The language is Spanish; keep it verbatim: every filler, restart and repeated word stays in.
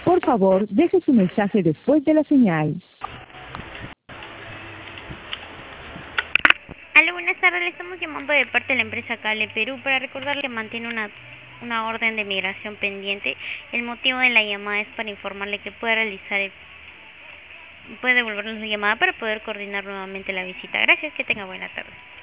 Por favor, deje su mensaje después de la señal. Aló, buenas tardes. Le estamos llamando de parte de la empresa Cable Perú para recordarle que mantiene una, una orden de migración pendiente. El motivo de la llamada es para informarle que puede realizar el, puede devolvernos la llamada para poder coordinar nuevamente la visita. Gracias, que tenga buena tarde.